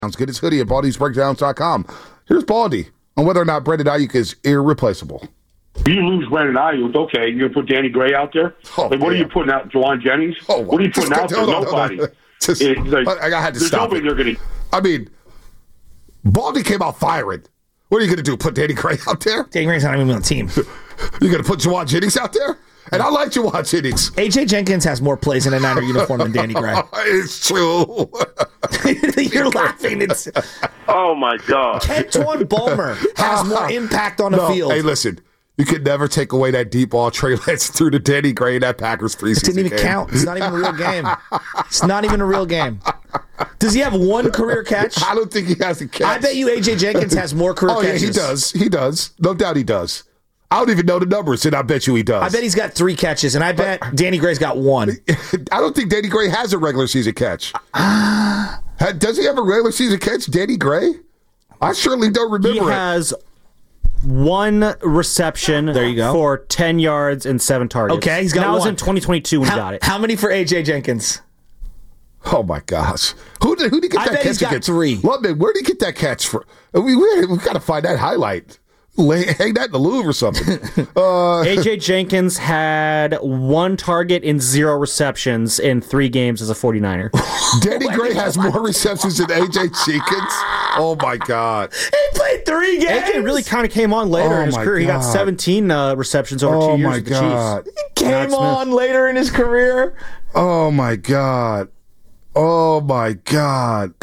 Get his hoodie at baldysbreakdowns.com. Here's Baldy on whether or not Brandon Ayuk is irreplaceable. You lose Brandon Ayuk, okay, you're going to put Danny Gray out there? What are you putting out, Juwan Jennings? What are you putting out there? Nobody. I had to stop it. I mean, Baldy came out firing. What are you going to do, put Danny Gray out there? Danny Gray's not even on the team. You're going to put Juwan Jennings out there? And I like Juwan Jennings. A.J. Jenkins has more plays in a Niner uniform than Danny Gray. It's true. You're laughing. Oh, my God. Kenton Bulmer has more impact on the field. Hey, listen. You could never take away that deep ball Trey Lance threw to Danny Gray in that Packers preseason It didn't even count. It's not even a real game. It's not even a real game. Does he have one career catch? I don't think he has a catch. I bet you A.J. Jenkins has more career catches. Yeah, he does. He does. No doubt he does. I don't even know the numbers, and I bet you he does. I bet he's got 3 catches, and I bet Danny Gray's got 1. I don't think Danny Gray has a regular season catch. Does he have a regular season catch, Danny Gray? I surely don't remember He has 1 reception there you go. for 10 yards and 7 targets. Okay, he's got 1. That was in 2022 when he got it. How many for A.J. Jenkins? Oh, my gosh. Who did he get I that bet catch he's got against? 3. Lubman, where did he get that catch from? We got to find that highlight. Hang that in the Louvre or something. A.J. Jenkins had 1 target and 0 receptions in 3 games as a 49er. Danny Gray has more receptions than A.J. Jenkins? Oh, my God. He played 3 games. A.J. really kind of came on later in his career. He got 17 receptions over 2 years with the Chiefs. He came on later in his career. Oh, my God. Oh, my God.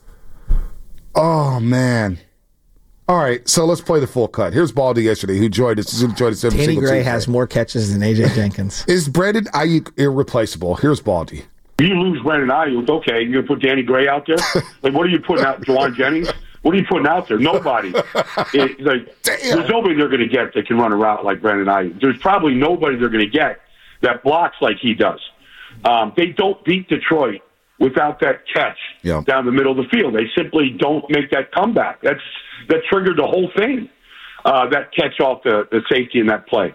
Oh, man. All right, so let's play the full cut. Here's Baldy yesterday, who joined us. Danny Gray has more catches than A.J. Jenkins. Is Brandon Ayuk irreplaceable? Here's Baldy. You lose Brandon Ayuk, okay, you're going to put Danny Gray out there? What are you putting out, Juwan Jennings? What are you putting out there? Nobody. There's nobody they're going to get that can run a route like Brandon Ayuk. There's probably nobody they're going to get that blocks like he does. They don't beat Detroit without that catch down the middle of the field. They simply don't make that comeback. That triggered the whole thing. That catch off the safety in that play.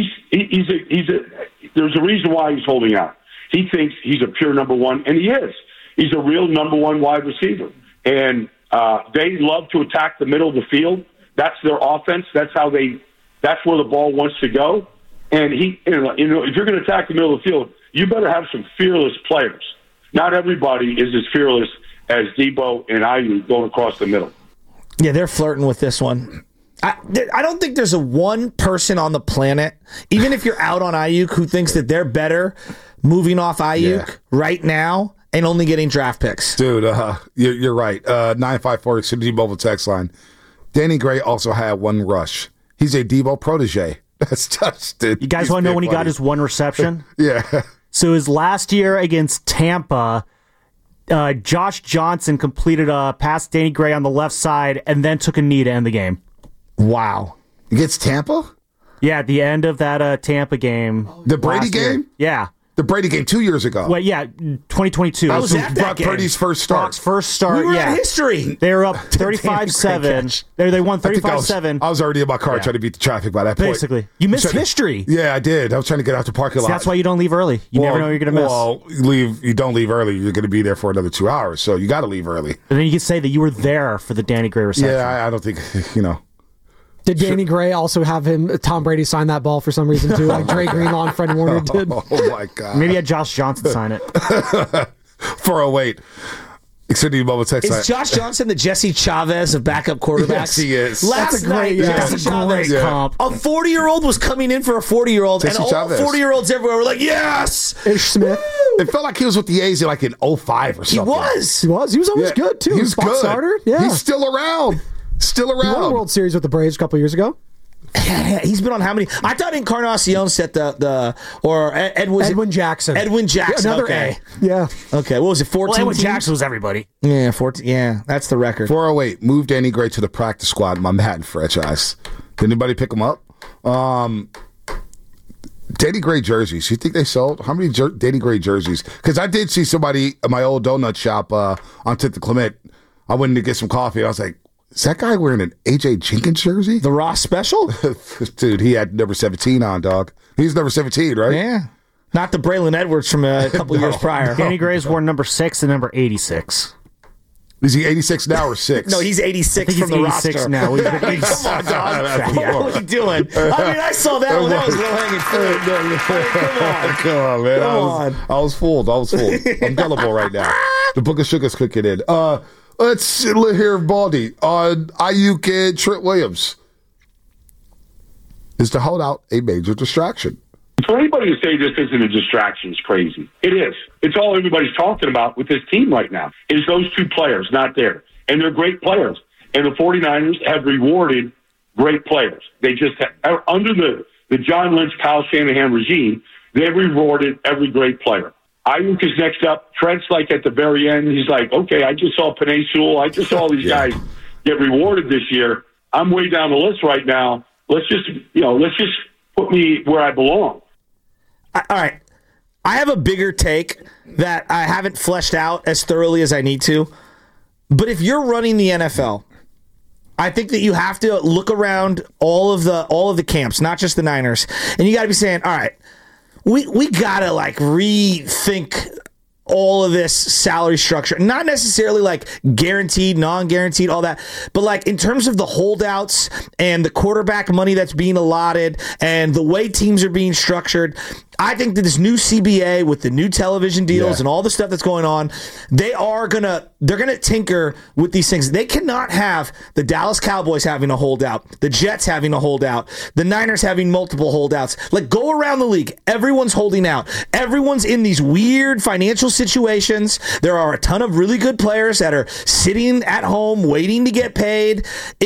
There's a reason why he's holding out. He thinks he's a pure number 1, and he is. He's a real number 1 wide receiver. And they love to attack the middle of the field. That's their offense. That's where the ball wants to go. And if you're going to attack the middle of the field, you better have some fearless players. Not everybody is as fearless as Debo and Ayuk going across the middle. Yeah, they're flirting with this one. I don't think there's one person on the planet, even if you're out on Ayuk, who thinks that they're better moving off Ayuk right now and only getting draft picks. Dude, you're right. 954 Xfinity Mobile text line. Danny Gray also had 1 rush. He's a Debo protege. That's just it. You guys want to know when he got his 1 reception? Yeah. So his last year against Tampa, Josh Johnson completed a pass to Danny Gray on the left side and then took a knee to end the game. Wow. Against Tampa? Yeah, at the end of that Tampa game. The Brady game? Yeah. The Brady game 2 years ago. Well, yeah, 2022. I was at that game. Purdy's first start. Brock's first start, We were at history. They were up 35-7. They won 35-7. I was already in my car trying to beat the traffic by that point. Basically. You missed history. Yeah, I did. I was trying to get out the parking lot. That's why you don't leave early. You never know you're going to miss. Well, you don't leave early. You're going to be there for another 2 hours, so you got to leave early. And then you can say that you were there for the Danny Gray reception. Yeah, I don't think, Did Danny Gray also have Tom Brady sign that ball for some reason too, like Dre Greenlaw and Fred Warner did? Oh my God! Maybe had Josh Johnson sign it. 408. Xfinity Mobile text line. Is Josh Johnson the Jesse Chavez of backup quarterbacks? Yes, he is. Last night, Jesse Chavez. Comp. A 40-year-old was coming in for a 40-year-old, and all Chavez. 40-year-olds everywhere were like, yes! Ish Smith. It felt like he was with the A's in like in 05 or something. He was. He was always good too. He was Spot good. starter. Yeah. He's still around. He won a World Series with the Braves a couple years ago. Yeah, he's been on how many? I thought Encarnacion set Edwin Jackson. Edwin Jackson. Another okay. A. Yeah. Okay. What was it? 14. Well, Edwin teams? Jackson was everybody. Yeah, 14. Yeah, that's the record. 408. Move Danny Gray to the practice squad in my Madden franchise. Did anybody pick him up? Danny Gray jerseys. You think they sold? How many Danny Gray jerseys? Because I did see somebody at my old donut shop on 10th and Clement. I went in to get some coffee. I was like, is that guy wearing an A.J. Jenkins jersey? The Ross special? Dude, he had number 17 on, dog. He's number 17, right? Yeah. Not the Braylon Edwards from a couple years prior. Danny Gray's worn number 6 and number 86. Is he 86 now or 6? No, he's 86 He's from the 86 roster. now. He's been Come on, dog. What are you doing? I mean, I saw that one. That was low-hanging fruit. Come on, man. Come on. I was fooled. I'm gullible right now. The Book of Sugar's kicking in. Let's hear Baldy on Ayuk and Trent Williams. Is the holdout a major distraction? For anybody to say this isn't a distraction is crazy. It is. It's all everybody's talking about with this team right now is those two players not there. And they're great players. And the 49ers have rewarded great players. They just have, under the John Lynch, Kyle Shanahan regime, they've rewarded every great player. Ayuk is next up. Trent's like at the very end. He's like, okay, I just saw Penei Sewell. I just saw all these guys get rewarded this year. I'm way down the list right now. Let's just put me where I belong. All right. I have a bigger take that I haven't fleshed out as thoroughly as I need to. But if you're running the NFL, I think that you have to look around all of the camps, not just the Niners, and you got to be saying, all right, we got to rethink all of this salary structure. Not necessarily guaranteed, non-guaranteed, all that, but in terms of the holdouts and the quarterback money that's being allotted and the way teams are being structured. I think that this new CBA with the new television deals and all the stuff that's going on, they're gonna tinker with these things. They cannot have the Dallas Cowboys having a holdout, the Jets having a holdout, the Niners having multiple holdouts. Go around the league. Everyone's holding out. Everyone's in these weird financial situations. There are a ton of really good players that are sitting at home waiting to get paid.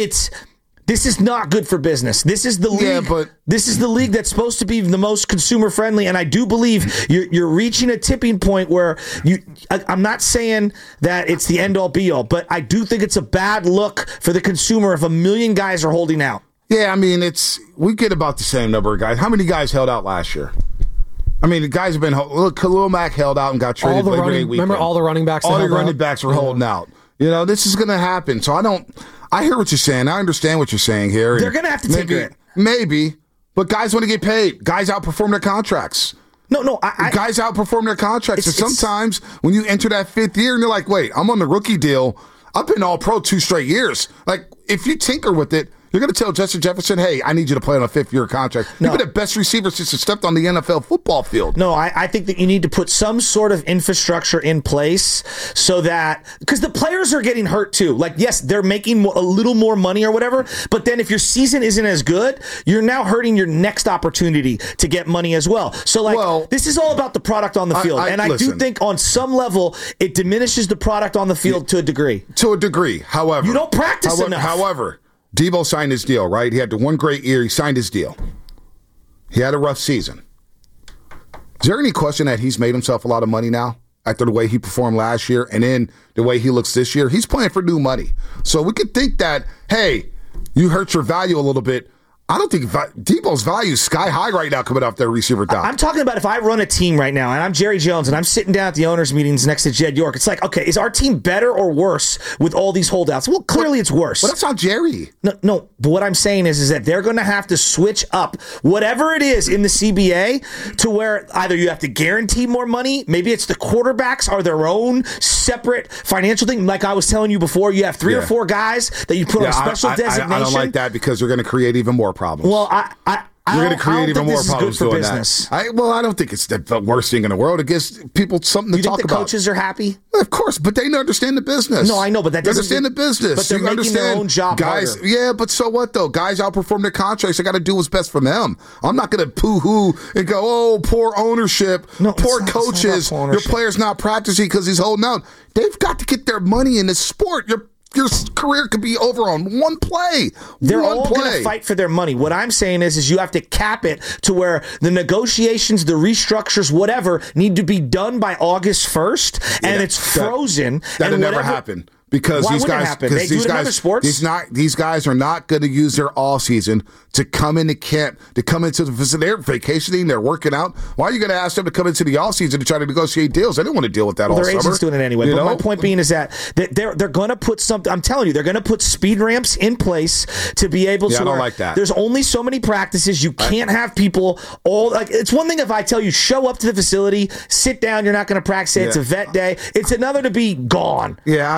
This is not good for business. This is the league. This is the league that's supposed to be the most consumer friendly, and I do believe you're reaching a tipping point where I'm not saying that it's the end all be all, but I do think it's a bad look for the consumer if a million guys are holding out. Yeah, I mean we get about the same number of guys. How many guys held out last year? I mean, the guys have been. Look, Khalil Mack held out and got traded. Remember all the running backs. All the running backs were holding out. This is going to happen. So I hear what you're saying. I understand what you're saying here. They're going to have to tinker it. Maybe. But guys want to get paid. Guys outperform their contracts. No. Guys outperform their contracts. And sometimes when you enter that 5th year and you're like, wait, I'm on the rookie deal. I've been all pro 2 straight years. If you tinker with it, you're going to tell Justin Jefferson, hey, I need you to play on a 5th-year contract. You've been the best receiver since you stepped on the NFL football field. No, I think that you need to put some sort of infrastructure in place so that – because the players are getting hurt too. Yes, they're making a little more money or whatever, but then if your season isn't as good, you're now hurting your next opportunity to get money as well. So, this is all about the product on the field. I do think on some level it diminishes the product on the field to a degree. To a degree. However – you don't practice enough. However – Debo signed his deal, right? He had the one great year. He signed his deal. He had a rough season. Is there any question that he's made himself a lot of money now after the way he performed last year and then the way he looks this year? He's playing for new money. So we could think that, hey, you hurt your value a little bit. I don't think Debo's value is sky high right now coming off their receiver top. I'm talking about if I run a team right now and I'm Jerry Jones and I'm sitting down at the owners' meetings next to Jed York. It's okay, is our team better or worse with all these holdouts? Well, clearly it's worse. But that's not Jerry. No. But what I'm saying is that they're going to have to switch up whatever it is in the CBA to where either you have to guarantee more money. Maybe it's the quarterbacks are their own separate financial thing. Like I was telling you before, you have 3 or 4 guys that you put on special designation. I don't like that because you're going to create even more problems. Well, you're going to create even more problems doing business. that. I don't think it's the worst thing in the world. It gives people something to talk about. You think the coaches are happy? Of course, but they understand the business. No, I know, but that doesn't understand the business. But they're making their own job guys. harder. Yeah, but so what though? Guys outperform their contracts. They got to do what's best for them. I'm not going to poo-hoo and go, oh, poor ownership, poor coaches. Your player's not practicing because he's holding out. They've got to get their money in this sport. Your career could be over on one play. They're all going to fight for their money. What I'm saying is you have to cap it to where the negotiations, the restructures, whatever, need to be done by August 1st, and it's frozen. That'll never happen. Because why these wouldn't guys, it happen? They do it in other sports. These guys are not going to use their off season to come into camp, to come into the facility. They're vacationing, they're working out. Why are you going to ask them to come into the off season to try to negotiate deals? They don't want to deal with that all summer. Their agent's doing it anyway. But my point being is that they're going to put something. I'm telling you, they're going to put speed ramps in place to be able to. I don't like that. There's only so many practices. You can't have people all. It's one thing if I tell you show up to the facility, sit down. You're not going to practice. It's a vet day. It's another to be gone. Yeah, I don't.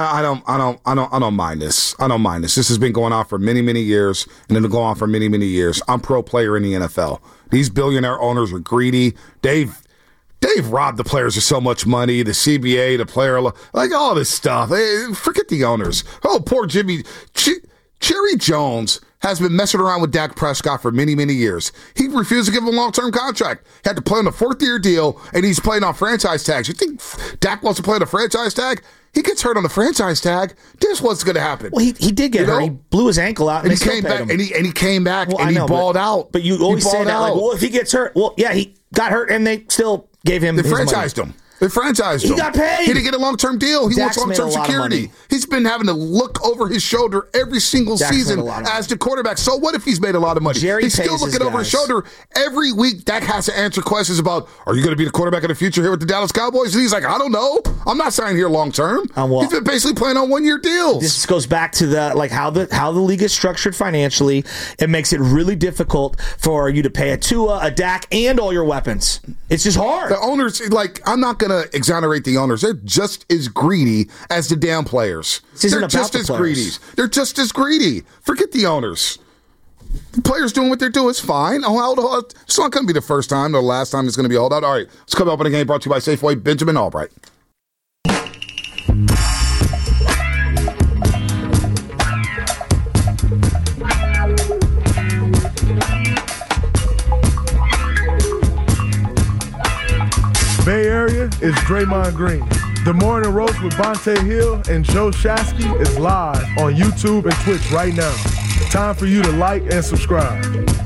don't mind this. I don't mind this. This has been going on for many, many years, and it'll go on for many, many years. I'm pro player in the NFL. These billionaire owners are greedy. They've robbed the players of so much money. The CBA, the player, like all this stuff. Forget the owners. Oh, poor Jimmy. Jerry Jones has been messing around with Dak Prescott for many, many years. He refused to give him a long-term contract. He had to play on a fourth-year deal, and he's playing on franchise tags. You think Dak wants to play on a franchise tag? He gets hurt on the franchise tag. This is what's going to happen. Well, he did get hurt. He blew his ankle out, and he came back. And he came back, and he balled out. But you always say that, like, well, if he gets hurt, well, yeah, he got hurt, and they still gave him. They franchised him. They franchised him. He got paid. He didn't get a long-term deal. He wants long-term security. He's been having to look over his shoulder every single season as the quarterback. So what if he's made a lot of money? He's still looking over his shoulder. Every week, Dak has to answer questions about, are you going to be the quarterback of the future here with the Dallas Cowboys? And he's like, I don't know. I'm not signing here long-term. He's been basically playing on one-year deals. This goes back to how the league is structured financially. It makes it really difficult for you to pay a Tua, a Dak, and all your weapons. It's just hard. The owners, I'm not going to exonerate the owners. They're just as greedy as the damn players. They're just as greedy. They're just as greedy. Forget the owners. The players doing what they're doing is fine. It's not going to be the first time or the last time it's going to be a holdout. All right, let's come up on a game brought to you by Safeway. Benjamin Albright. Bay Area is Draymond Green. The Morning Roast with Vontae Hill and Joe Shasky is live on YouTube and Twitch right now. Time for you to like and subscribe.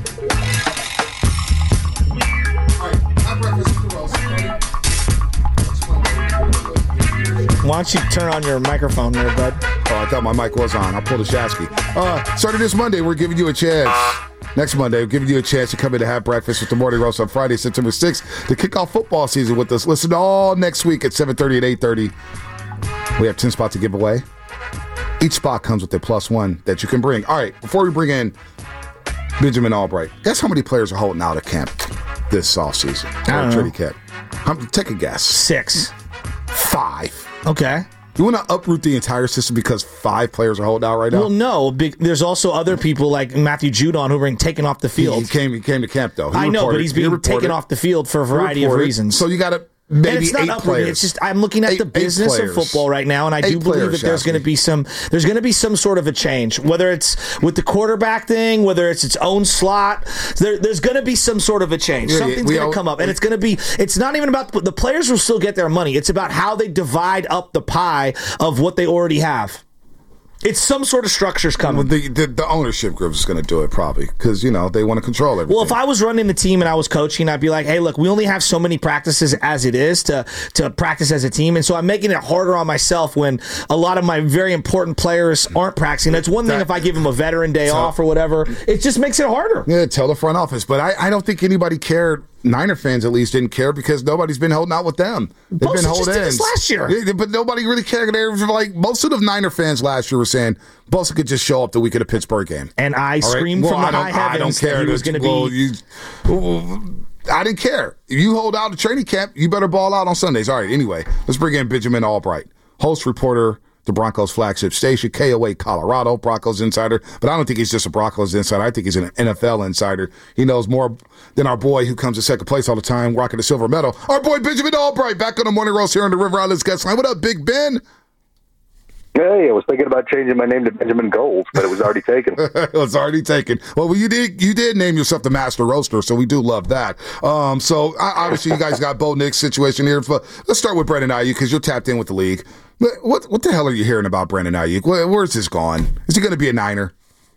Why don't you turn on your microphone there, bud? Oh, I thought my mic was on. I pulled a Shasky. Starting this Monday, we're giving you a chance. Next Monday, we're giving you a chance to come in to have breakfast with the Morning Roast on Friday, September 6th, to kick off football season with us. Listen all next week at 7:30 and 8:30. We have 10 spots to give away. Each spot comes with a +1 that you can bring. All right, before we bring in Benjamin Albright, guess how many players are holding out at camp this offseason? I don't know. Camp. Take a guess. 6. 5. Okay. You want to uproot the entire system because 5 players are holding out right now? Well, no. There's also other people like Matthew Judon who are being taken off the field. He came to camp, though. I know, but he's being taken off the field for a variety of reasons. So you got to maybe and it's not 8 players. It's just I'm looking at the business of football right now, and I do believe that there's going to be some sort of a change, whether it's with the quarterback thing, whether it's its own slot. There's going to be some sort of a change. Something's going to come up, and it's going to be. It's not even about the players will still get their money. It's about how they divide up the pie of what they already have. It's some sort of structure's coming. Well, the ownership group is going to do it probably because, they want to control everything. Well, if I was running the team and I was coaching, I'd be like, hey, look, we only have so many practices as it is to practice as a team. And so I'm making it harder on myself when a lot of my very important players aren't practicing. That's one thing if I give them a veteran day off or whatever. It just makes it harder. Yeah, tell the front office. But I don't think anybody cared. Niner fans at least didn't care because nobody's been holding out with them. They've been holding in last year, but nobody really cared. They were like most of the Niner fans last year were saying Bosa could just show up the week of the Pittsburgh game. And I screamed from the high heavens that he was going to be. I didn't care. If you hold out to training camp, you better ball out on Sundays. All right. Anyway, let's bring in Benjamin Albright, host reporter. The Broncos flagship station, KOA Colorado, Broncos insider. But I don't think he's just a Broncos insider. I think he's an NFL insider. He knows more than our boy who comes in second place all the time, rocking the silver medal. Our boy Benjamin Albright back on the Morning Roast here on the River Islands guest line. What up, Big Ben? Hey, I was thinking about changing my name to Benjamin Gold, but it was already taken. It was already taken. Well, you did name yourself the Master Roaster, so we do love that. So obviously you guys got Bo Nix situation here. But let's start with Brandon Ayuk because you're tapped in with the league. What the hell are you hearing about Brandon Ayuk? Where's this going? Is he going to be a Niner?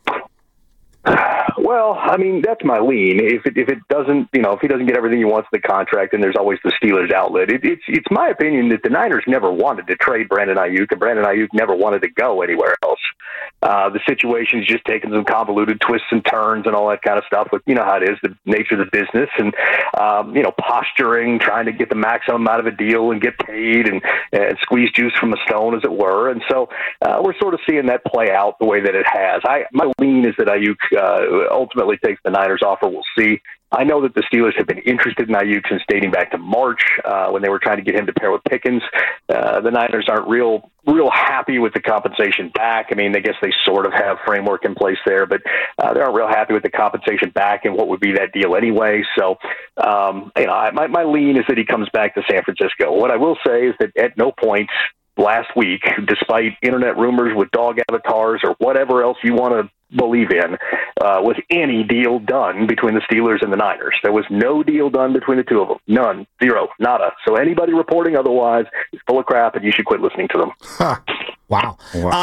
Well, I mean, that's my lean. If it doesn't, if he doesn't get everything he wants in the contract, then there's always the Steelers outlet. It's my opinion that the Niners never wanted to trade Brandon Ayuk, and Brandon Ayuk never wanted to go anywhere else. The situation's just taken some convoluted twists and turns and all that kind of stuff. But you know how it is, the nature of the business, and posturing, trying to get the maximum out of a deal and get paid and squeeze juice from a stone, as it were. And so we're sort of seeing that play out the way that it has. My lean is that Ayuk ultimately takes the Niners offer. We'll see. I know that the Steelers have been interested in Ayuk since dating back to March when they were trying to get him to pair with Pickens. The Niners aren't real happy with the compensation back. I mean, I guess they sort of have framework in place there, but they aren't real happy with the compensation back and what would be that deal anyway. So, my lean is that he comes back to San Francisco. What I will say is that at no point last week, despite internet rumors with dog avatars or whatever else you want to believe in, was any deal done between the Steelers and the Niners. There was no deal done between the two of them. None. Zero. Nada. So anybody reporting otherwise is full of crap, and you should quit listening to them. Huh. Wow.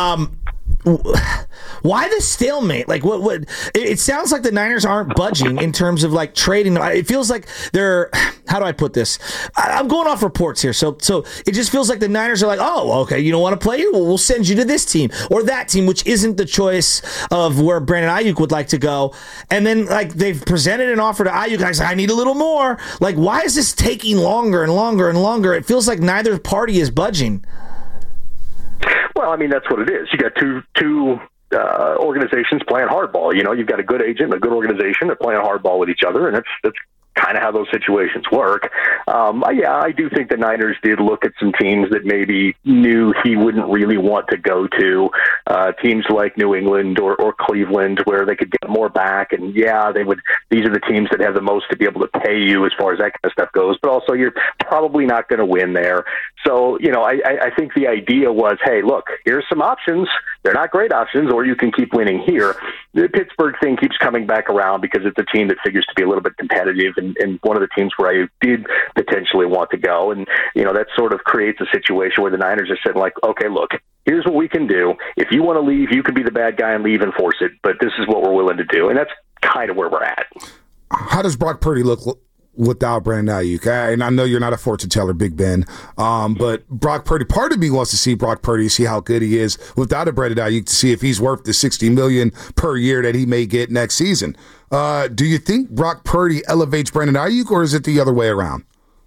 Why the stalemate? Like, what? It sounds like the Niners aren't budging in terms of like trading. It feels like they're. How do I put this? I'm going off reports here, so it just feels like the Niners are like, oh, okay, you don't want to play here? Well, we'll send you to this team or that team, which isn't the choice of where Brandon Ayuk would like to go. And then like they've presented an offer to Ayuk. I say, I need a little more. Like, why is this taking longer and longer and longer? It feels like neither party is budging. Well, I mean, that's what it is. You got two organizations playing hardball. You know, you've got a good agent and a good organization. They're playing hardball with each other, and that's kind of how those situations work. I do think the Niners did look at some teams that maybe knew he wouldn't really want to go to, teams like New England or Cleveland, where they could get more back. And they would. These are the teams that have the most to be able to pay you as far as that kind of stuff goes. But also, you're probably not going to win there. So, I think the idea was, hey, look, here's some options. They're not great options, or you can keep winning here. The Pittsburgh thing keeps coming back around because it's a team that figures to be a little bit competitive and one of the teams where I did potentially want to go. And, that sort of creates a situation where the Niners are sitting like, okay, look, here's what we can do. If you want to leave, you can be the bad guy and leave and force it. But this is what we're willing to do. And that's kind of where we're at. How does Brock Purdy look without Brandon Ayuk? And I know you're not a fortune teller, Big Ben, but Brock Purdy, part of me wants to see Brock Purdy, see how good he is without a Brandon Ayuk, to see if he's worth the $60 million per year that he may get next season. Do you think Brock Purdy elevates Brandon Ayuk, or is it the other way around?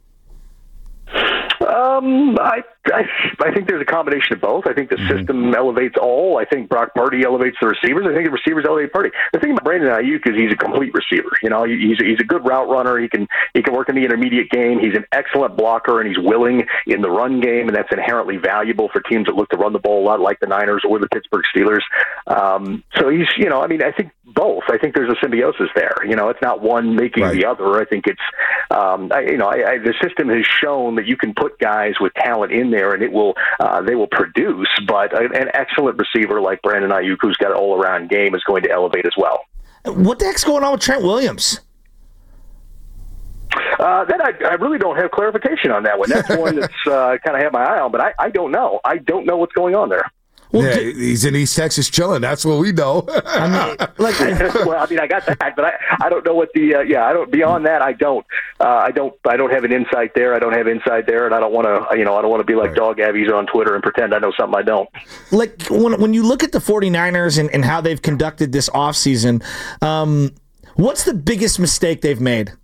I think there's a combination of both. I think the system elevates all. I think Brock Purdy elevates the receivers. I think the receivers elevate Purdy. The thing about Brandon Ayuk is he's a complete receiver. He's a good route runner. He can work in the intermediate game. He's an excellent blocker, and he's willing in the run game, and that's inherently valuable for teams that look to run the ball a lot, like the Niners or the Pittsburgh Steelers. So he's, I think both. I think there's a symbiosis there. It's not one making the other. I think it's, the system has shown that you can put guys with talent in there, and they will produce. But an excellent receiver like Brandon Ayuk, who's got an all-around game, is going to elevate as well. What the heck's going on with Trent Williams? That I really don't have clarification on that one. That's one that's kind of have my eye on, but I don't know. I don't know what's going on there. Well, he's in East Texas chilling. That's what we know. I got that, but I don't know what the I don't. Beyond that, I don't have an insight there. I don't have insight there, and I don't want to. I don't want to be like Dog Abby's on Twitter and pretend I know something I don't. Like when you look at the 49ers and how they've conducted this offseason, what's the biggest mistake they've made?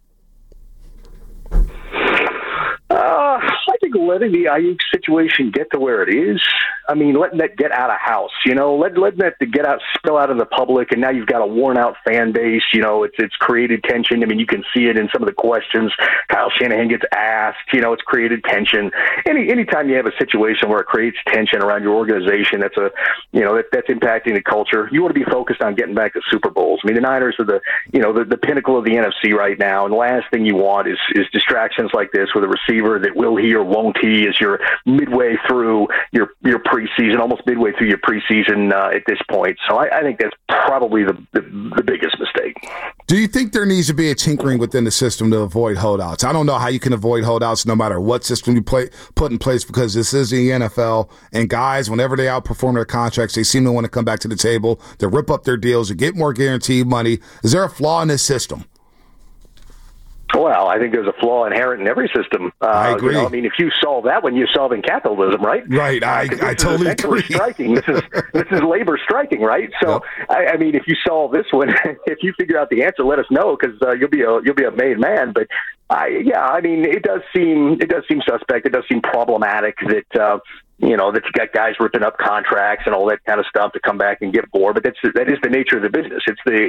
I think letting the Ayuk situation get to where it is. I mean, letting that get out of house, letting that get out, spill out in the public, and now you've got a worn-out fan base. It's created tension. I mean, you can see it in some of the questions Kyle Shanahan gets asked. It's created tension. Anytime you have a situation where it creates tension around your organization, that's impacting the culture. You want to be focused on getting back to Super Bowls. I mean, the Niners are the pinnacle of the NFC right now, and the last thing you want is distractions like this with a receiver that will he or won't he as you're midway through your preseason, almost midway through your preseason at this point. So I think that's probably the biggest mistake. Do you think there needs to be a tinkering within the system to avoid holdouts? I don't know how you can avoid holdouts no matter what system you put in place, because this is the NFL, and guys, whenever they outperform their contracts, they seem to want to come back to the table to rip up their deals to get more guaranteed money. Is there a flaw in this system? Well, I think there's a flaw inherent in every system. I agree. If you solve that one, you're solving capitalism, right? Right. I totally agree. Striking. This is labor striking, right? So, yep. If you solve this one, if you figure out the answer, let us know, because you'll be a made man. But I mean, it does seem suspect. It does seem problematic that that you got guys ripping up contracts and all that kind of stuff to come back and get more. But that is the nature of the business.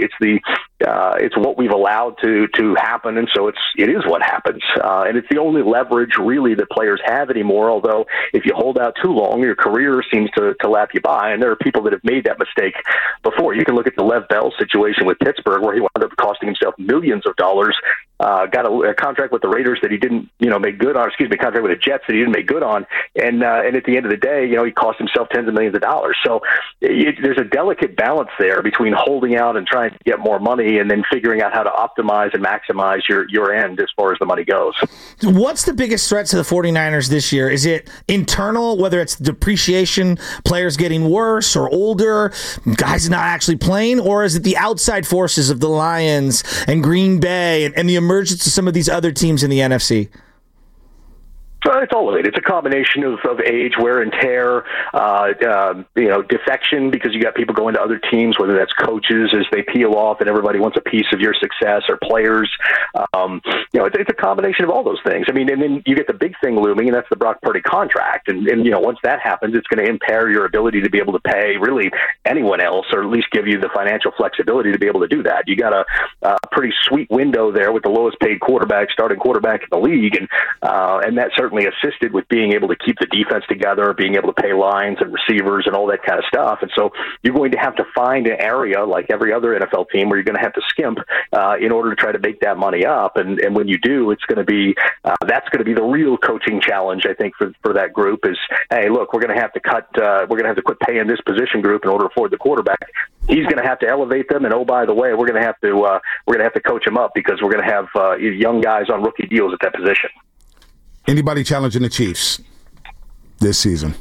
It's what we've allowed to happen, and so it is what happens. And it's the only leverage really that players have anymore. Although if you hold out too long, your career seems to lap you by. And there are people that have made that mistake before. You can look at the Lev Bell situation with Pittsburgh, where he wound up costing himself millions of dollars. Got a contract with the Raiders that he didn't, make good on. Contract with the Jets that he didn't make good on. And at the end of the day, he cost himself tens of millions of dollars. So there's a delicate balance there between holding out and trying to get more money, and then figuring out how to optimize and maximize your end as far as the money goes. What's the biggest threat to the 49ers this year? Is it internal, whether it's depreciation, players getting worse or older, guys not actually playing, or is it the outside forces of the Lions and Green Bay and the emergence of some of these other teams in the NFC? It's all of it. It's a combination of age, wear and tear, defection, because you got people going to other teams, whether that's coaches as they peel off and everybody wants a piece of your success, or players. It's a combination of all those things. I mean, and then you get the big thing looming, and that's the Brock Purdy contract. And once that happens, it's going to impair your ability to be able to pay really anyone else, or at least give you the financial flexibility to be able to do that. You got a pretty sweet window there with the lowest paid starting quarterback in the league, and that certainly assisted with being able to keep the defense together, being able to pay lines and receivers and all that kind of stuff. And so you're going to have to find an area, like every other NFL team, where you're going to have to skimp in order to try to make that money up. And when you do, it's going to be that's going to be the real coaching challenge, I think, for that group is, hey, look, we're going to have to quit paying this position group in order to afford the quarterback. He's going to have to elevate them, and oh, by the way, we're going to have to coach them up, because we're going to have young guys on rookie deals at that position. Anybody challenging the Chiefs this season?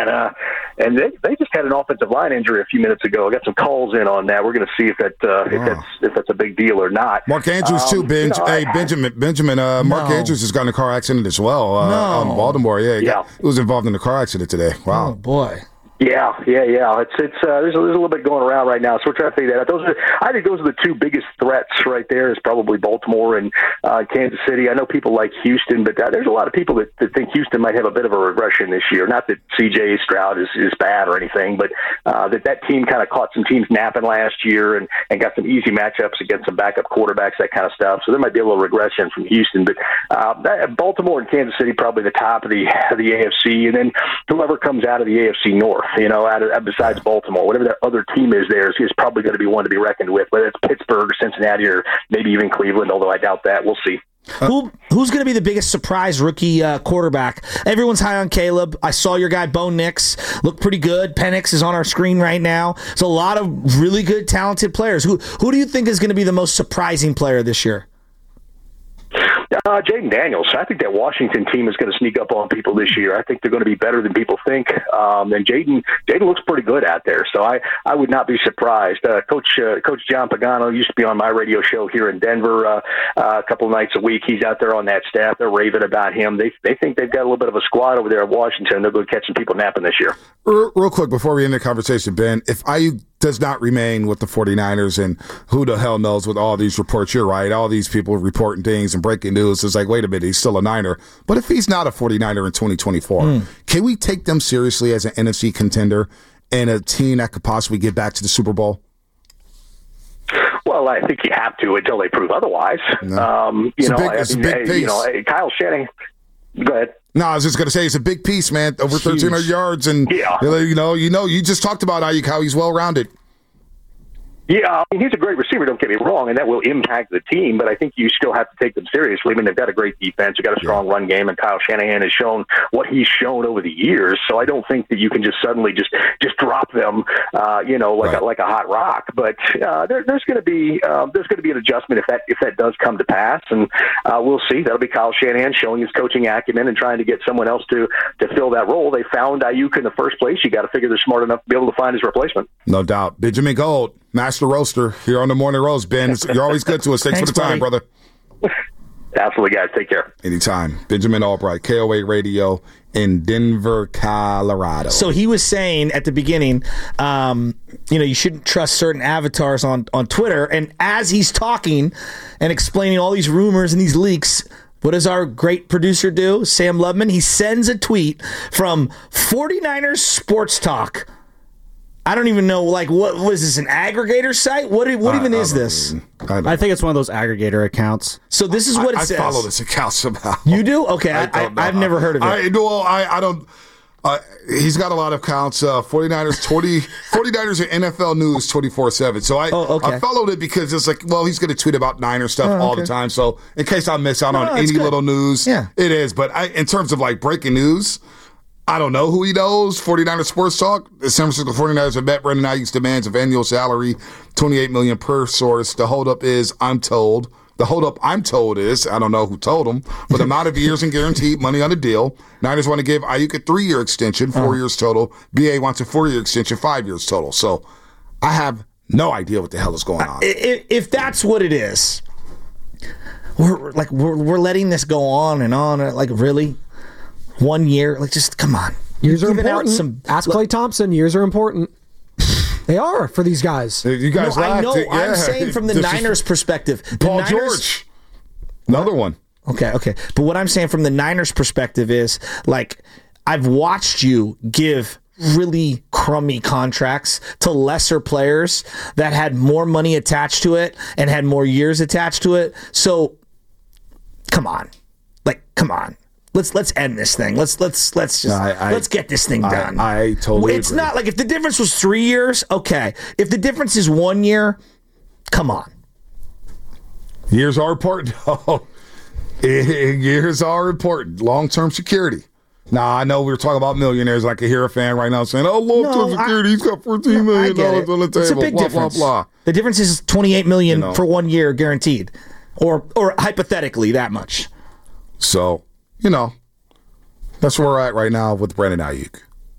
And they just had an offensive line injury a few minutes ago. I got some calls in on that. We're going to see if that's a big deal or not. Mark Andrews too. Benjamin. Mark Andrews has gotten in a car accident as well. Baltimore. He was involved in a car accident today. Wow. Oh boy. Yeah. It's there's a little bit going around right now, so we're trying to figure that out. I think those are the two biggest threats right there. Is probably Baltimore and Kansas City. I know people like Houston, but there's a lot of people that think Houston might have a bit of a regression this year. Not that C.J. Stroud is bad or anything, but that team kind of caught some teams napping last year and got some easy matchups against some backup quarterbacks, that kind of stuff. So there might be a little regression from Houston, but Baltimore and Kansas City probably the top of the AFC, and then whoever comes out of the AFC North. Besides Baltimore, whatever that other team is there is probably going to be one to be reckoned with, whether it's Pittsburgh, Cincinnati, or maybe even Cleveland, although I doubt that. We'll see. Who's going to be the biggest surprise rookie quarterback? Everyone's high on Caleb. I saw your guy Bo Nix look pretty good. Penix is on our screen right now. It's a lot of really good, talented players. Who do you think is going to be the most surprising player this year? Jaden Daniels. I think that Washington team is going to sneak up on people this year. I think they're going to be better than people think. And Jaden looks pretty good out there, so I would not be surprised. Coach John Pagano used to be on my radio show here in Denver a couple of nights a week. He's out there on that staff. They're raving about him. They think they've got a little bit of a squad over there at Washington. They're going to catch some people napping this year. Real quick, before we end the conversation, Ben, if Ayuk does not remain with the 49ers, and who the hell knows with all these reports, you're right, all these people reporting things and breaking news, it's like, wait a minute, he's still a Niner. But if he's not a 49er in 2024, can we take them seriously as an NFC contender and a team that could possibly get back to the Super Bowl? Well, I think you have to until they prove otherwise. No. It's a big piece. Kyle Shanahan. Go ahead. No, I was just going to say it's a big piece, man. Over 1,300 yards, and you just talked about Ayuk, how he's well-rounded. Yeah, I mean, he's a great receiver, don't get me wrong, and that will impact the team, but I think you still have to take them seriously. I mean, they've got a great defense, they've got a strong run game, and Kyle Shanahan has shown what he's shown over the years, so I don't think that you can just suddenly just drop them, like a hot rock. But there's going to be an adjustment if that does come to pass, and we'll see. That'll be Kyle Shanahan showing his coaching acumen and trying to get someone else to fill that role. They found Ayuk in the first place. You got to figure they're smart enough to be able to find his replacement. No doubt. Benjamin Gold, Master Roaster, here on the Morning Roast. Ben, you're always good to us. Thanks for the time, brother. Absolutely, guys. Take care. Anytime. Benjamin Albright, KOA Radio in Denver, Colorado. So he was saying at the beginning, you shouldn't trust certain avatars on Twitter. And as he's talking and explaining all these rumors and these leaks, What does our great producer do, Sam Lubman? He sends a tweet from 49ers Sports Talk. I don't even know, like, what was this, an aggregator site? What even is this? I think it's one of those aggregator accounts. So this is what it says. I follow this account somehow. You do? Okay, I've never heard of it. I don't. He's got a lot of accounts. 49ers and NFL News 24/7. So I followed it because it's like, well, he's going to tweet about Niner stuff all the time. So in case I miss out on any little news, it is. But in terms of like breaking news, I don't know who he knows. 49ers Sports Talk. The San Francisco 49ers have met Brandon Ayuk's demands of annual salary, $28 million per source. The holdup is, I'm told. The holdup I'm told is, I don't know who told him, but the amount of years and guaranteed money on the deal. Niners want to give Ayuk a 3-year extension, 4 years total. BA wants a 4-year extension, 5 years total. So I have no idea what the hell is going on. If that's what it is, we're letting this go on and on. Like, really? 1 year? Like, just come on. Years are important. Ask Klay Thompson. Years are important. They are for these guys. You guys I know. I'm saying from the Niners' perspective. Paul George. Another one. Okay. But what I'm saying from the Niners' perspective is, like, I've watched you give really crummy contracts to lesser players that had more money attached to it and had more years attached to it. So, come on. Let's end this thing. Let's get this thing done. I totally It's agree. not like if the difference was 3 years, okay. If the difference is 1 year, come on. Years are important. Years are important. Long-term security. Now, I know we were talking about millionaires. I could hear a fan right now saying, oh, long-term security, he's got $14 million on the table. It's a big difference. Blah, blah. The difference is $28 million for 1 year guaranteed. Or hypothetically, that much. So, that's where we're at right now with Brandon Ayuk.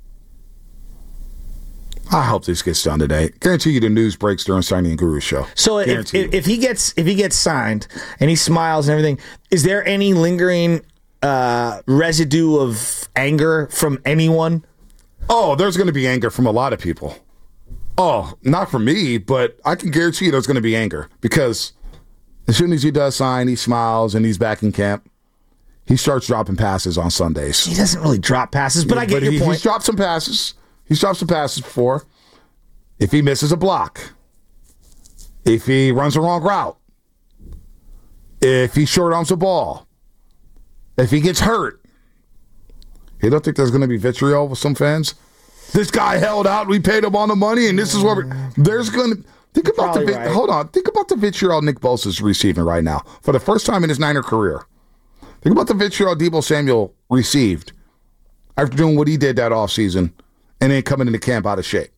I hope this gets done today. Guarantee you the news breaks during Signing and Guru show. So if he gets signed and he smiles and everything, is there any lingering residue of anger from anyone? Oh, there's going to be anger from a lot of people. Oh, not from me, but I can guarantee you there's going to be anger because as soon as he does sign, he smiles and he's back in camp. He starts dropping passes on Sundays. He doesn't really drop passes, but I get your point. He's dropped some passes. He's dropped some passes before. If he misses a block, if he runs the wrong route, if he short arms the ball, if he gets hurt, you don't think there's going to be vitriol with some fans? This guy held out. We paid him all the money, and this is what there's going to. Think about Hold on. Think about the vitriol Nick Bosa's receiving right now for the first time in his Niner career. Think about the vitriol Deebo Samuel received after doing what he did that offseason and then coming into camp out of shape.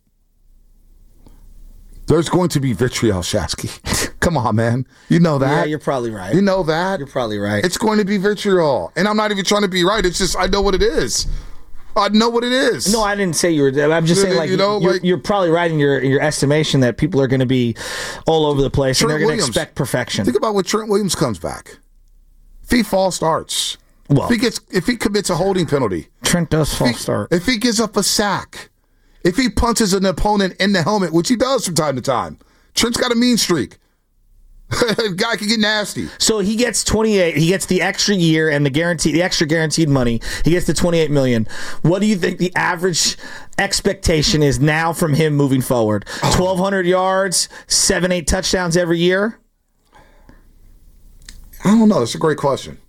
There's going to be vitriol, Shasky. Come on, man. You know that. Yeah, you're probably right. You know that. You're probably right. It's going to be vitriol. And I'm not even trying to be right. It's just I know what it is. I know what it is. No, I didn't say you were. I'm just saying, like, you're probably right in your estimation that people are going to be all over the place and they're going to expect perfection. Think about when Trent Williams comes back. If he false starts, well, if he commits a holding penalty, Trent does false start. If he gives up a sack, if he punches an opponent in the helmet, which he does from time to time, Trent's got a mean streak. Guy can get nasty. So he gets 28. He gets the extra year and the extra guaranteed money. He gets the $28 million. What do you think the average expectation is now from him moving forward? 1,200 yards, 7-8 touchdowns every year. I don't know. That's a great question.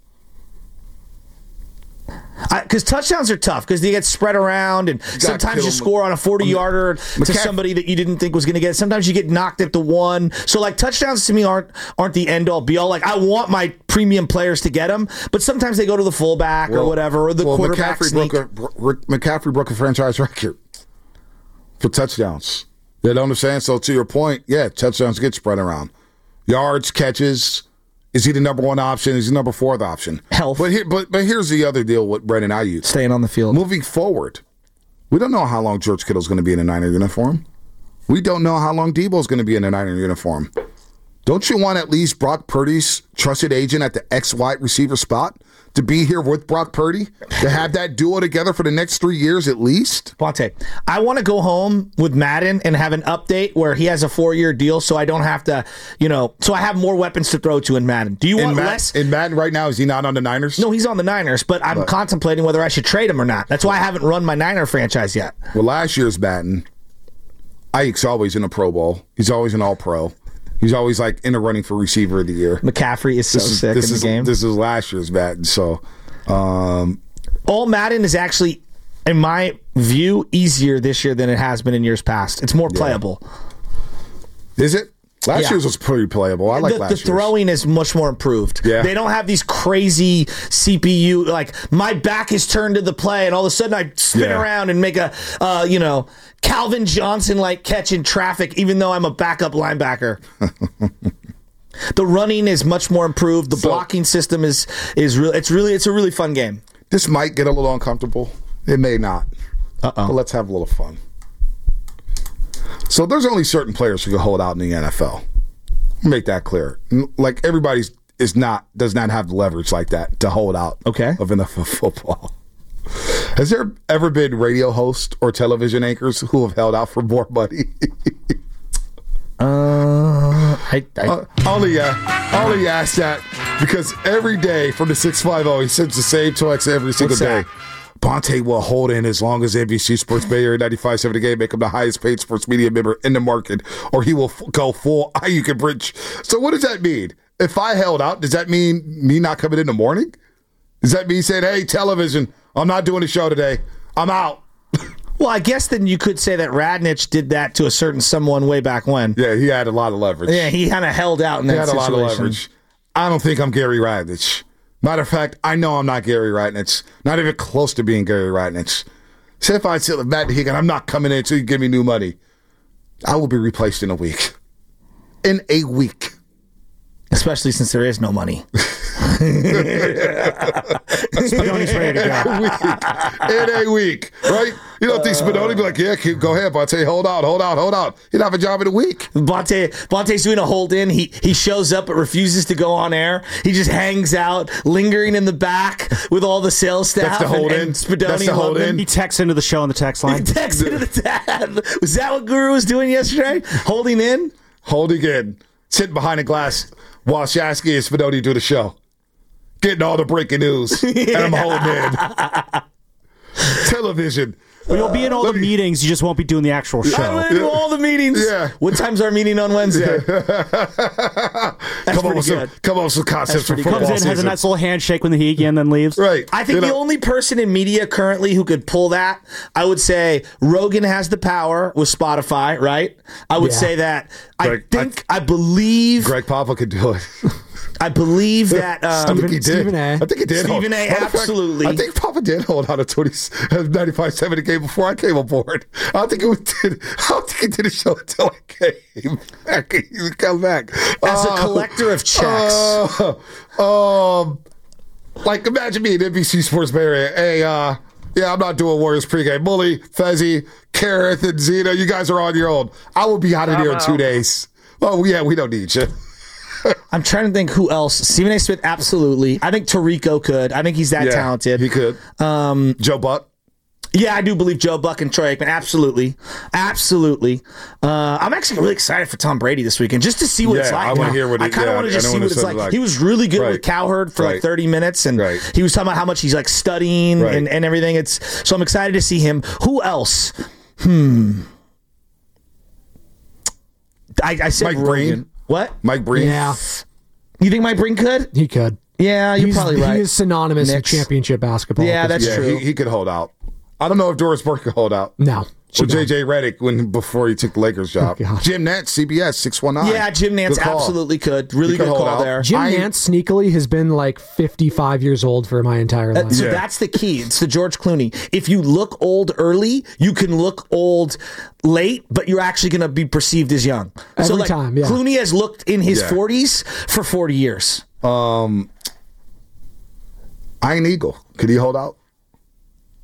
Because touchdowns are tough because they get spread around and sometimes you score on a 40-yarder to somebody that you didn't think was going to get. Sometimes you get knocked at the one. So, like, touchdowns to me aren't the end-all, be-all. Like, I want my premium players to get them, but sometimes they go to the fullback or whatever, or the quarterback McCaffrey broke a franchise record for touchdowns. You know what I'm saying? So, to your point, yeah, touchdowns get spread around. Yards, catches. Is he the number one option? Is he the number 4th option? Health. But here's the other deal with Brandon Ayuk. Staying on the field. Moving forward, we don't know how long George Kittle's going to be in a Niner uniform. We don't know how long Deebo's going to be in a Niner uniform. Don't you want at least Brock Purdy's trusted agent at the X wide receiver spot to be here with Brock Purdy, to have that duo together for the next 3 years at least? Bonte, I want to go home with Madden and have an update where he has a 4-year deal so I don't have to, so I have more weapons to throw to in Madden. Do you want less? In Madden right now, is he not on the Niners? No, he's on the Niners, but I'm contemplating whether I should trade him or not. That's why I haven't run my Niner franchise yet. Well, last year's Madden, Ike's always in a Pro Bowl. He's always an All-Pro. He's always like in the running for receiver of the year. McCaffrey is sick in the game. This is last year's Madden. So, all Madden is actually, in my view, easier this year than it has been in years past. It's more playable. Is it? Last year's was pretty playable. I like last year's. The throwing is much more improved. Yeah. They don't have these crazy CPU, like my back is turned to the play and all of a sudden I spin around and make a, Calvin Johnson-like catch in traffic even though I'm a backup linebacker. The running is much more improved. The blocking system is real. It's a really fun game. This might get a little uncomfortable. It may not. But let's have a little fun. So there's only certain players who can hold out in the NFL. Make that clear. Like everybody does not have the leverage like that to hold out of NFL football. Has there ever been radio hosts or television anchors who have held out for more money? Only ask that because every day from the 650, he sends the same text every single day. Bonte will hold in as long as NBC Sports Bay Area 95.7 The Game make him the highest paid sports media member in the market, or he will go full Ayuk and Bridge. So what does that mean? If I held out, does that mean me not coming in the morning? Does that mean saying, hey, television, I'm not doing the show today. I'm out. Well, I guess then you could say that Radnich did that to a certain someone way back when. Yeah, he had a lot of leverage. Yeah, he kind of held out in that situation. He had a lot of leverage. I don't think I'm Gary Radnich. Matter of fact, I know I'm not Gary Radnich. Not even close to being Gary Radnich. Say if I sit with Matt Higgin, I'm not coming in until you give me new money. I will be replaced in a week. In a week. Especially since there is no money. Spadone's ready to go. In a week, right? You don't think Spadone be like, yeah, go ahead, Bonte, hold out. He'd have a job in a week. Bonte's doing a hold-in. He shows up but refuses to go on air. He just hangs out, lingering in the back with all the sales staff. That's the hold-in. That's the hold-in. He texts into the show on the text line. He texts into the tab. Was that what Guru was doing yesterday? Holding in? Holding in. Sitting behind a glass while Shasky and Spadone do the show. Getting all the breaking news. And I'm holding in. Television. Well, you'll be in all the meetings. You just won't be doing the actual show. I'm in all the meetings. Yeah. What time's our meeting on Wednesday? Come up with some concepts for football Comes in, season. has a nice little handshake when the Heat and then leaves. Right. I think the only person in media currently who could pull that, I would say Rogan has the power with Spotify, right? I would say that. I believe Greg Papa could do it. I believe that Stephen A. I think he did. Stephen A. Absolutely. I think Papa did hold out a 95.7 a game before I came aboard. I don't think he did a show until I came back. He would come back as a collector of checks. Like imagine me at NBC Sports Bay Area. Hey, yeah, I'm not doing Warriors pregame. Bully, Fezzi, Kareth, and Zena, you guys are on your own. I will be out of here in 2 days. Oh yeah, we don't need you. I'm trying to think who else. Stephen A. Smith, absolutely. I think Tirico could. I think he's that talented. He could. Joe Buck. Yeah, I do believe Joe Buck and Troy Aikman. Absolutely. I'm actually really excited for Tom Brady this weekend just to see what it's like. I want to hear what I kind of want to just see what it's like. He was really good with Cowherd for like 30 minutes, and he was talking about how much he's like studying and everything. So I'm excited to see him. Who else? I said Mike Breen. What? Mike Breen? Yeah. You think Mike Breen could? He could. Yeah, you're probably right. He is synonymous with championship basketball. Yeah, that's true. He could hold out. I don't know if Doris Burke could hold out. No. Or J.J. Redick before he took the Lakers job. Jim Nantz, CBS, 619. Yeah, Jim Nantz absolutely could. Really good call there. Jim Nantz sneakily has been like 55 years old for my entire life. So that's the key. It's the George Clooney. If you look old early, you can look old late, but you're actually going to be perceived as young. Every time, yeah. Clooney has looked in his 40s for 40 years. Iron Eagle. Could he hold out?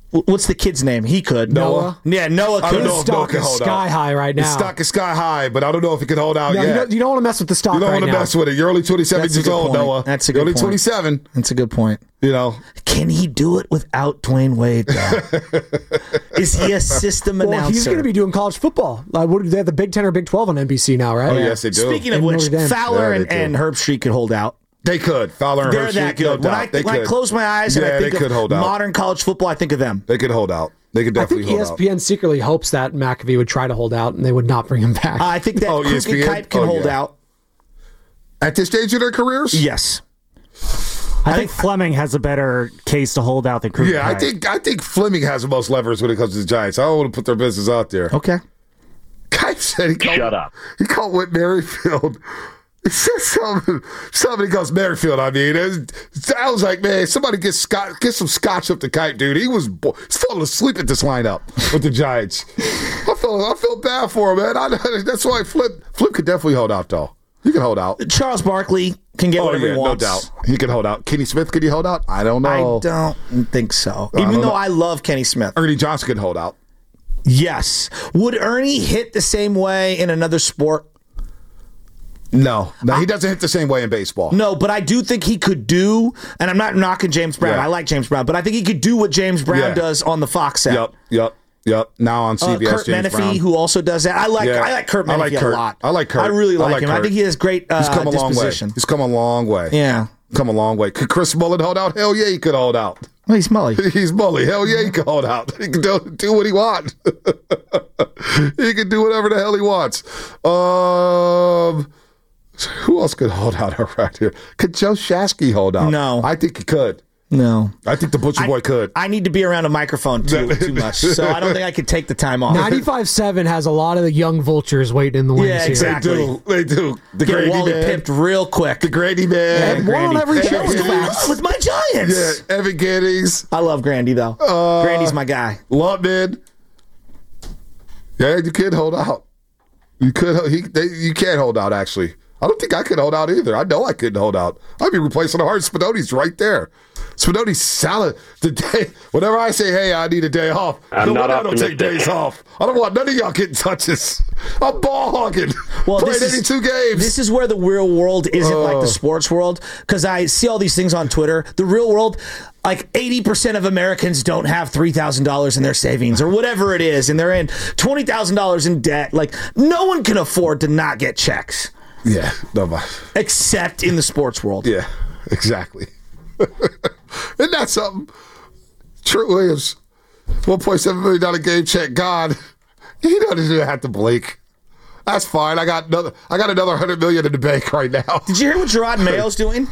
What's the kid's name? He could. Noah. Yeah, Noah I don't could. know His if Noah stock can is hold sky out. high right now. His stock is sky high, but I don't know if he can hold out No, yet. you don't want to mess with the stock You don't right want to now. mess with it. You're only 27 That's a years good old, point. Noah. That's a You're good only point. 27. That's a good point. You know. Can he do it without Dwayne Wade, though? Is he a system Well, announcer? he's going to be doing college football. They have the Big 10 or Big 12 on NBC now, right? Oh, yes, they do. Speaking of And which, Notre Dame. Fowler Yeah, and, they do. and Herb Street could hold out. They could. Fowler and They're Hershey. that good. When I close my eyes and Yeah, I think they could of hold out. modern college football, I think of them. They could hold out. They could I think definitely hold out. ESPN secretly hopes that McAfee would try to hold out and they would not bring him back. I think that Cook and ESPN? Kipe can Oh, hold yeah. out. At this stage of their careers? Yes. I think Fleming has a better case to hold out than Kruger. Yeah, I think Fleming has the most leverage when it comes to the Giants. I don't want to put their business out there. Okay. Kipe said he called, Shut up. He called Whit Merrifield. He said somebody goes Merrifield. I mean, I was like, man, somebody get some scotch up the Kipe, dude. He's falling asleep at this lineup with the Giants. I feel bad for him, man. That's why Flip could definitely hold out, though. He can hold out. Charles Barkley can get whatever he wants. No doubt. He can hold out. Kenny Smith, could he hold out? I don't know. I don't think so. I Even don't though know. I love Kenny Smith. Ernie Johnson could hold out. Yes. Would Ernie hit the same way in another sport? No, he doesn't hit the same way in baseball. No, but I do think he could do, and I'm not knocking James Brown. Yeah. I like James Brown, but I think he could do what James Brown does on the Fox set. Yep. Now on CBS, Kurt James Menefee, Brown. who also does that. I like Kurt Menefee a lot. I like Kurt. I really like him. I Kurt. think he has great He's come a long way. disposition. He's come a long way. Yeah. Come a long way. Could Chris Mullen hold out? Hell yeah, he could hold out. Well, he's Mully. He's Mully. Hell yeah, he can hold out. He can do what he wants. He can do whatever the hell he wants. Who else could hold out around here? Could Joe Shasky hold out? No. I think he could. No. I think the Butcher Boy could. I need to be around a microphone too much, so I don't think I could take the time off. 95.7 has a lot of the young vultures waiting in the wings Yeah, here. exactly. They do. The Get Grady Wally Man. pipped real quick. The Grady Man. And one on every show. What's going on with my Giants? Yeah, Evan Giddings. I love Grandy though. Grandy's my guy. Lutman. Yeah, you could hold out. You could. You can't hold out. Actually, I don't think I could hold out either. I know I couldn't hold out. I'd be replacing the heart. Spinotti's right there. Spinotti's salad. The day. Whenever I say, "Hey, I need a day off," I'm not I don't take optimistic. days off. I don't want none of y'all getting touches. I'm ball hogging. Well, Played this is- 82 games. This is where the real world isn't like the sports world, because I see all these things on Twitter. The real world, like 80% of Americans don't have $3,000 in their savings or whatever it is, and they're in $20,000 in debt. Like, no one can afford to not get checks, Yeah. Nobody. except in the sports world. Yeah. Exactly. Isn't that something? Trent Williams, $1.7 million game check. God, he doesn't even have to blink. That's fine. I got another $100 million in the bank right now. Did you hear what Gerard Mayo's doing?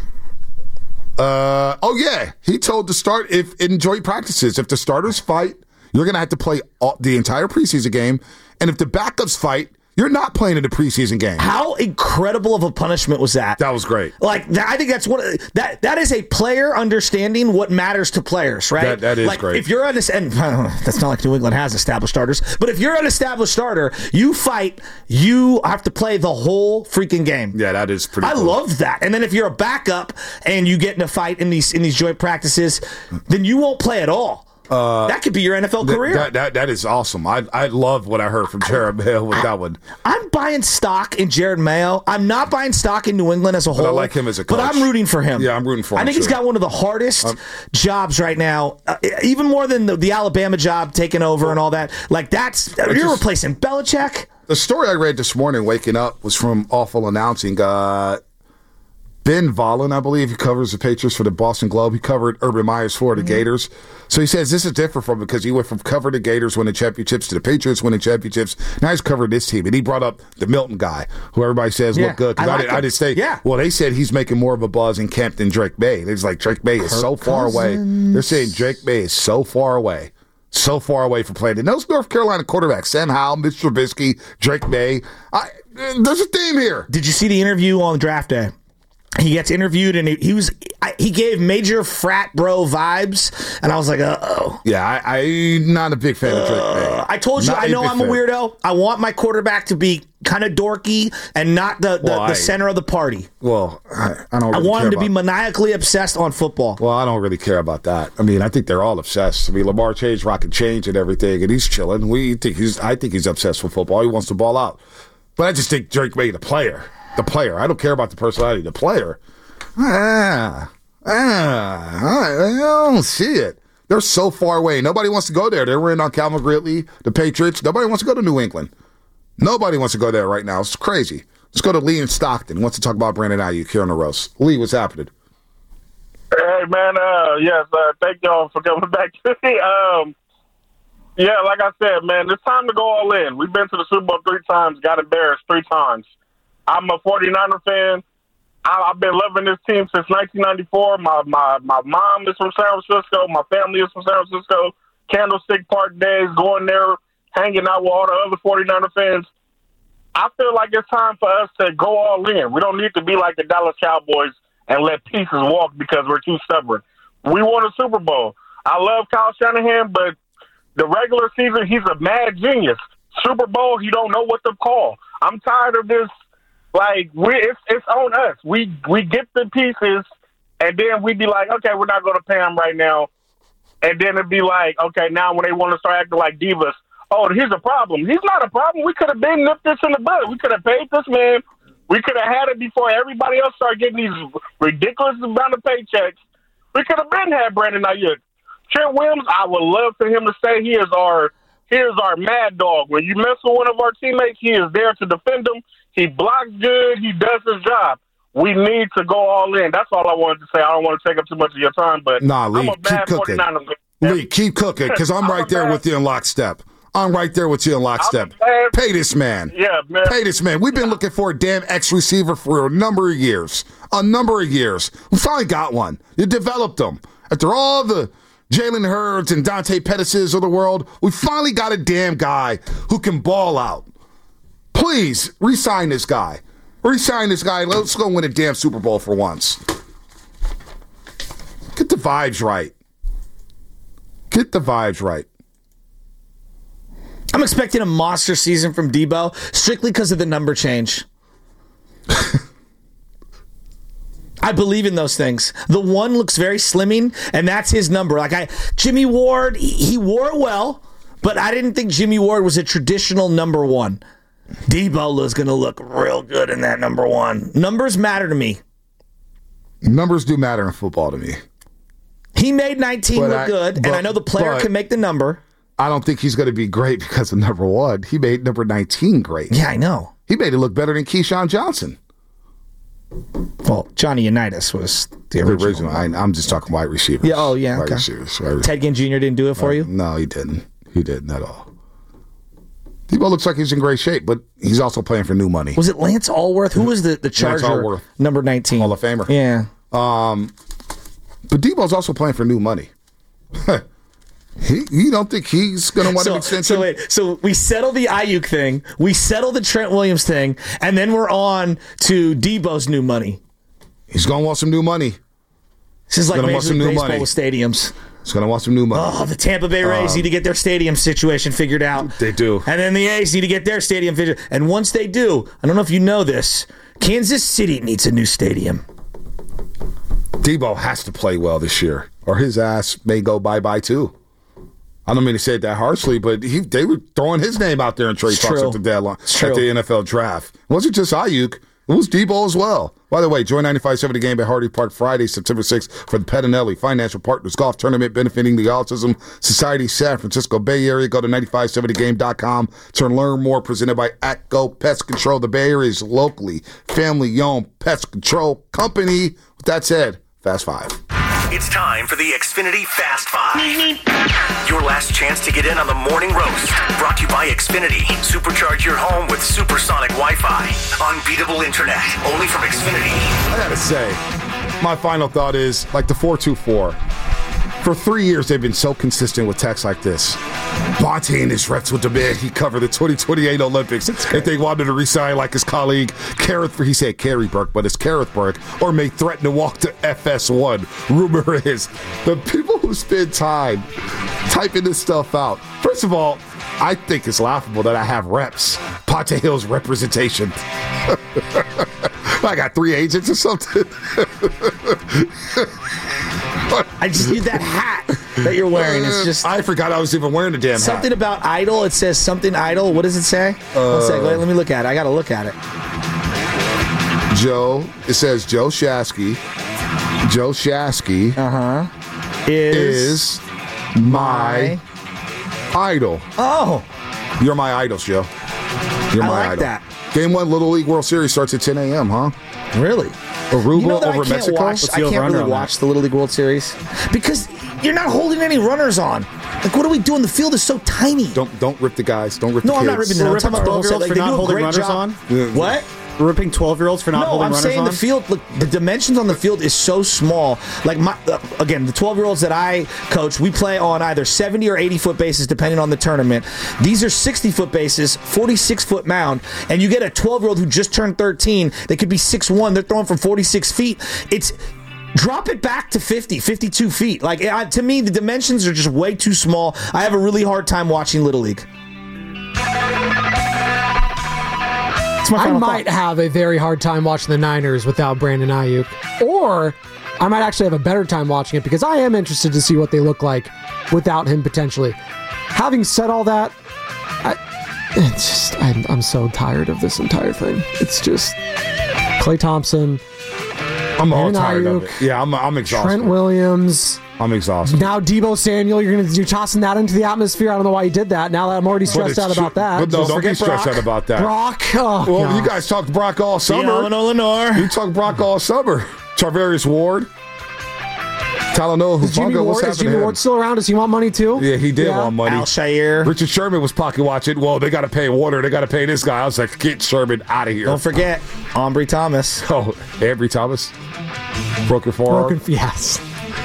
Oh yeah, he told the start in joint practices, if the starters fight, you're gonna have to play the entire preseason game, and if the backups fight, you're not playing in the preseason game. How incredible of a punishment was that? That was great. Like I think that's that is a player understanding what matters to players, right? That is like, great. If you're and that's not like New England has established starters, but if you're an established starter, you fight, you have to play the whole freaking game. Yeah, that is pretty. I cool. love that. And then if you're a backup and you get in a fight in these joint practices, then you won't play at all. That could be your NFL career. That is awesome. I love what I heard from Jared Mayo with that one. I'm buying stock in Jared Mayo. I'm not buying stock in New England as a whole. I like him as a coach. But I'm rooting for him. Yeah, I'm rooting for him, I think he's too. got one of the hardest jobs right now, even more than the Alabama job taking over and all that. Like, you're replacing Belichick. The story I read this morning, waking up, was from Awful Announcing. Ben Vollen, I believe, he covers the Patriots for the Boston Globe. He covered Urban Meyer's Florida Gators. So he says this is different from because he went from covering the Gators winning championships to the Patriots winning championships. Now he's covering this team. And he brought up the Milton guy, who everybody says looked good. 'Cause I like I him. didn't say. Yeah. Well, they said he's making more of a buzz in camp than Drake May. It's like Drake May is so far away. They're saying Drake May is so far away. So far away from playing. And those North Carolina quarterbacks, Sam Howell, Mitch Trubisky, Drake May. There's a theme here. Did you see the interview on draft day? He gets interviewed, and he gave major frat bro vibes, and I was like, uh-oh. Yeah, I'm not a big fan of Drake May. I told you, I know I'm a weirdo. I want my quarterback to be kind of dorky and not the center of the party. Well, I don't really I want care him to be about- maniacally obsessed on football. Well, I don't really care about that. I mean, I think they're all obsessed. I mean, Lamar changed rocket change and everything, and he's chilling. I think he's obsessed with football. He wants to ball out. But I just think Drake May, the player. I don't care about the personality. The player. I don't see it. They're so far away. Nobody wants to go there. They're in on Calvin Ridley, the Patriots. Nobody wants to go to New England. Nobody wants to go there right now. It's crazy. Let's go to Lee in Stockton. Wants to talk about Brandon Ayuk here on the roast. Lee, what's happening? Hey, man. Yes, thank y'all for coming back to me. Yeah, like I said, man, it's time to go all in. We've been to the Super Bowl 3 times, got embarrassed 3 times. I'm a 49er fan. I've been loving this team since 1994. My mom is from San Francisco. My family is from San Francisco. Candlestick Park days, going there, hanging out with all the other 49er fans. I feel like it's time for us to go all in. We don't need to be like the Dallas Cowboys and let pieces walk because we're too stubborn. We won a Super Bowl. I love Kyle Shanahan, but the regular season, he's a mad genius. Super Bowl, he don't know what to call. I'm tired of this. Like, it's on us. We get the pieces, and then we be like, okay, we're not going to pay him right now. And then it'd be like, okay, now when they want to start acting like divas, oh, here's a problem. He's not a problem. We could have been nipped this in the bud. We could have paid this man. We could have had it before everybody else started getting these ridiculous amount of paychecks. We could have been had Brandon Ayuk. Trent Williams, I would love for him to say he is our mad dog. When you mess with one of our teammates, he is there to defend them. He blocks good. He does his job. We need to go all in. That's all I wanted to say. I don't want to take up too much of your time, but Nah, Lee, I'm a bad keep cooking. 49er fan. Lee, keep cooking, because I'm right there with you in lockstep. Pay this man. Yeah, man. Pay this man. We've been looking for a damn X receiver for a number of years. We finally got one. You developed them. After all the Jalen Hurts and Dante Pettis's of the world, we finally got a damn guy who can ball out. Please, re-sign this guy. Let's go win a damn Super Bowl for once. Get the vibes right. I'm expecting a monster season from Debo strictly because of the number change. I believe in those things. The 1 looks very slimming, and that's his number. Jimmy Ward, he wore it well, but I didn't think Jimmy Ward was a traditional number 1. Debo is going to look real good in that number 1. Numbers matter to me. Numbers do matter in football to me. He made 19 look good, and I know the player can make the number. I don't think he's going to be great because of number 1. He made number 19 great. Yeah, I know. He made it look better than Keyshawn Johnson. Well, Johnny Unitas was the original. I'm just talking wide receiver. Yeah. Oh, yeah. Wide Okay. receivers. Ted Ginn Jr. didn't do it for you? No, he didn't. He didn't at all. Debo looks like he's in great shape, but he's also playing for new money. Was it Lance Allworth? Who was the Charger? Allworth. Number 19. Hall of Famer. Yeah. But Debo's also playing for new money. You don't think he's going to want an extension? So we settle the Ayuk thing, we settle the Trent Williams thing, and then we're on to Debo's new money. He's going to want some new money. This is like Major League Baseball with stadiums. He's going to want some new money. Oh, the Tampa Bay Rays need to get their stadium situation figured out. They do. And then the A's need to get their stadium figured out. And once they do, I don't know if you know this, Kansas City needs a new stadium. Debo has to play well this year, or his ass may go bye-bye too. I don't mean to say it that harshly, but they were throwing his name out there in trade talks at the deadline, at the NFL draft. It wasn't just Ayuk. It was Debo as well. By the way, join 95.7 The Game at Hardy Park Friday, September 6th for the Pettinelli Financial Partners Golf Tournament benefiting the Autism Society San Francisco Bay Area. Go to 9570thegame.com to learn more. Presented by AtGo Pest Control, the Bay Area's locally family-owned pest control company. With that said, Fast Five. It's time for the Xfinity Fast Five. Your last chance to get in on the morning roast. Brought to you by Xfinity. Supercharge your home with supersonic Wi-Fi. Unbeatable internet. Only from Xfinity. I gotta say, my final thought is, like the 424, for 3 years they've been so consistent with texts like this. Bonte and his reps would demand he cover the 2028 Olympics if they wanted to resign like his colleague he said Kerry Burke, but it's Kareth Burke, or may threaten to walk to FS1. Rumor is the people who spend time typing this stuff out. First of all, I think it's laughable that I have reps. Ponte Hill's representation. I got 3 agents or something. I just need that hat that you're wearing. It's just I forgot I was even wearing the damn something hat. about idol. It says something idol. What does it say? One sec. Let me look at it. I got to look at it. It says Joe Shasky. Joe Shasky is my idol. Oh, you're my idol, Joe. You're I my like idol. that. Game 1 Little League World Series starts at 10 a.m., huh? Really? Aruba You know that over I can't Mexico? watch. I can't really watch the Little League World Series because you're not holding any runners on. Like, what are we doing? The field is so tiny. Don't rip the guys. Don't rip the kids. No, I'm not ripping them. I'm talking about the whole set. Like, they do a great job. What? Ripping 12-year-olds for not holding runners on? No, I'm saying the field, look, the dimensions on the field is so small. Like, again, the 12-year-olds that I coach, we play on either 70 or 80-foot bases, depending on the tournament. These are 60-foot bases, 46-foot mound, and you get a 12-year-old who just turned 13. They could be 6'1". They're throwing from 46 feet. It's drop it back to 50, 52 feet. Like, to me, the dimensions are just way too small. I have a really hard time watching Little League. I might have a very hard time watching the Niners without Brandon Ayuk. Or I might actually have a better time watching it because I am interested to see what they look like without him potentially. Having said all that, I'm so tired of this entire thing. It's just Klay Thompson. I'm all tired of it. Yeah, I'm exhausted. Trent Williams. I'm exhausted. Now Deebo Samuel, you're tossing that into the atmosphere. I don't know why you did that. Now that I'm already stressed out about that. But no, don't get stressed out about that. Brock. Oh, well, gosh. you guys talked Brock all summer. Lenore. You talked Brock all summer. Charvarius Ward. Talanoa Hufanga. What's happening? Is Jimmy Ward still around? Does he want money too? Yeah, he did want money. Alshire. Richard Sherman was pocket watching. Well, they got to pay Warner. They got to pay this guy. I was like, get Sherman out of here. Don't forget, Ambry Thomas. Oh, Ambry Thomas. Broke your forearm. Yes.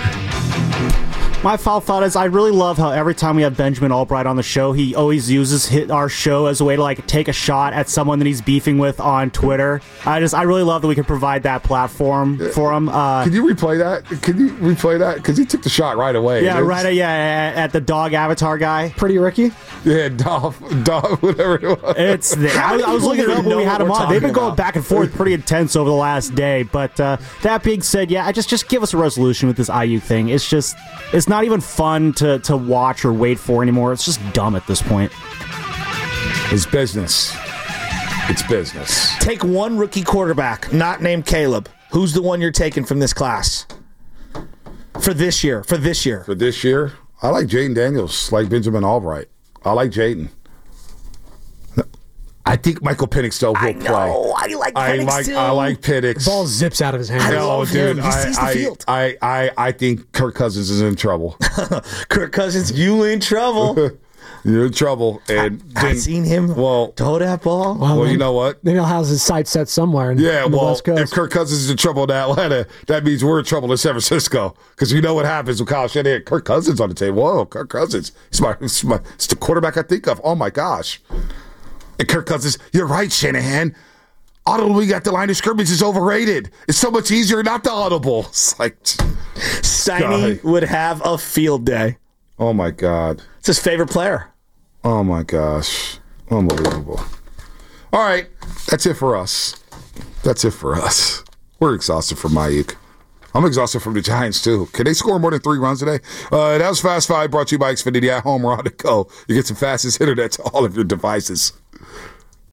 My final thought is I really love how every time we have Benjamin Albright on the show, he always uses our show as a way to like take a shot at someone that he's beefing with on Twitter. I really love that we can provide that platform for him. Can you replay that? Because he took the shot right away. Yeah, at the dog avatar guy. Pretty Ricky? Yeah, dog, whatever it was. I was looking it up when we had him on. They've been going back and forth pretty intense over the last day. But that being said, yeah, just give us a resolution with this IU thing. It's not even fun to watch or wait for anymore. It's just dumb at this point. It's business. It's business. Take one rookie quarterback, not named Caleb. Who's the one you're taking from this class? For this year. For this year? I like Jaden Daniels, like Benjamin Albright. I like Jaden. I think Michael Penix, though, will play. I like Penix, too. I like Penix. The ball zips out of his hand. No, dude. He sees the field. I think Kirk Cousins is in trouble. Kirk Cousins, you in trouble. You're in trouble. And I seen him throw that ball. Well, you know what? Then he'll have his sights set somewhere in the West Coast. If Kirk Cousins is in trouble in Atlanta, that means we're in trouble in San Francisco. Because you know what happens when Kyle Shanahan. Kirk Cousins on the table. Whoa, Kirk Cousins. It's the quarterback I think of. Oh, my gosh. And Kirk Cousins, you're right, Shanahan. Audibly at the line of scrimmage is overrated. It's so much easier not to audible. It's like... Steiny would have a field day. Oh, my God. It's his favorite player. Oh, my gosh. Unbelievable. All right. That's it for us. We're exhausted from Ayuk. I'm exhausted from the Giants, too. Can they score more than 3 runs today? That was Fast Five, brought to you by Xfinity at home or on the go. You get some fastest internet to all of your devices.